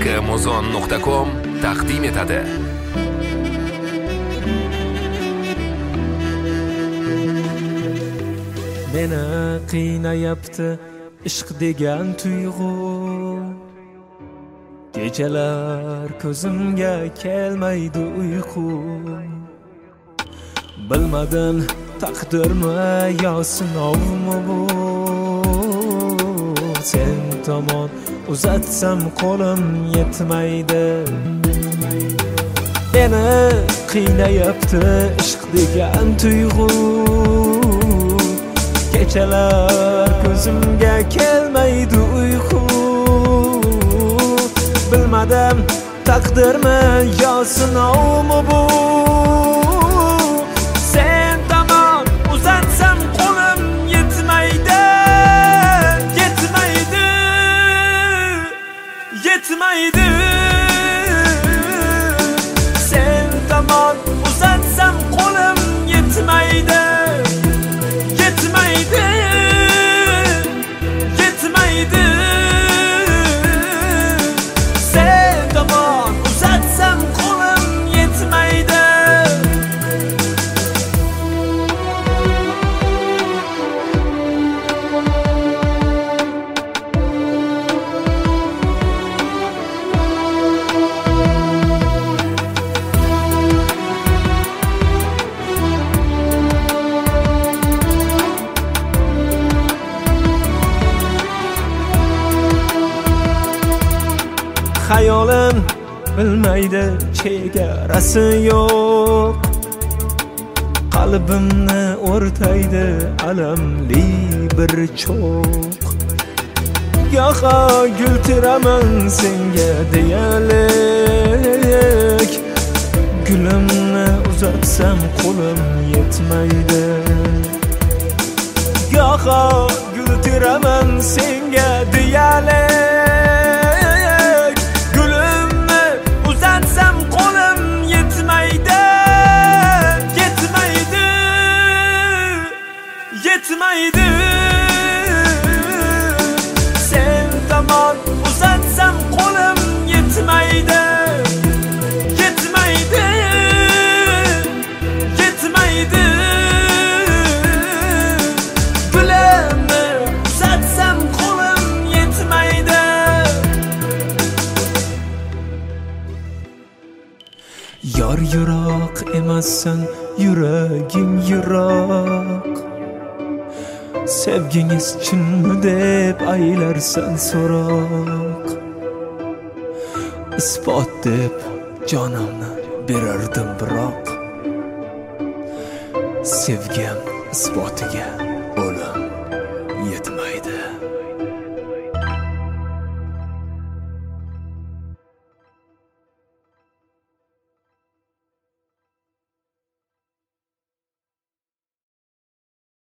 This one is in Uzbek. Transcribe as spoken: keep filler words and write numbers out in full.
gmozon nuqta com taqdim etadi. Meni qiynayapti ishq degan tuyg'u, kechalar ko'zimga kelmaydi uyqu. Bilmadim taqdirmi yo sinovmi bu, sen tomon uzatsam qo'lim yetmaydi. Meni qiynayapti ishq degan tuyg'u, kechalar ko'zimga kelmaydi uyqu. Bilmadim taqdirmi yo sinovmi bu, sen tomon uzatsam qo'lim yetmaydi. Yetmaydi, yetmaydi. Sen tomon uzatsam qo'lim yetmaydi. Yetmaydi, yetmaydi. Sen tomon uzatsam qo'lim yetmaydi. Hayolim bilmaydi chegarasi yo'q, qalbimni o'rtaydi alamli bir cho'q. Goho gul teraman senga deyalik, gulimni uzatsam qo'lim yetmaydi. Goho gul teraman senga deyalik, gulimni uzatsam qo'lim yetmaydi. Yetmaydi, yetmaydi. Sen tomon uzatsam qo'lim yetmaydi. Yetmaydi, yetmaydi. Gulimni uzatsam qo'lim yetmaydi. Yor yiroq emassan, yuragim yiroq. Sevgingiz chinmi deb aylarsan so'roq. Isbot deb jonimni berardim biroq, sevgim isbotiga